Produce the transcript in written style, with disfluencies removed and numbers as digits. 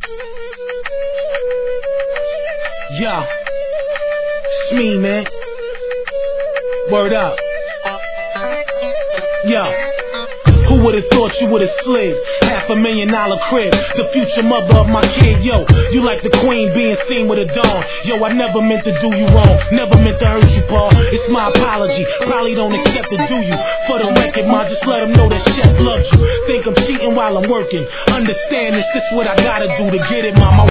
Yo, it's me, man. Word up. Yo, who would've thought you would've slid? $500,000 crib, the future mother of my kid. Yo, you like the queen being seen with a dawn. Yo, I never meant to do you wrong, never meant to hurt you, Paul. It's my apology, probably don't accept it, do you? For the record, ma, just let them know that Chef loves you. Think I'm cheating while I'm working. Understand this what I gotta do to get it, mama.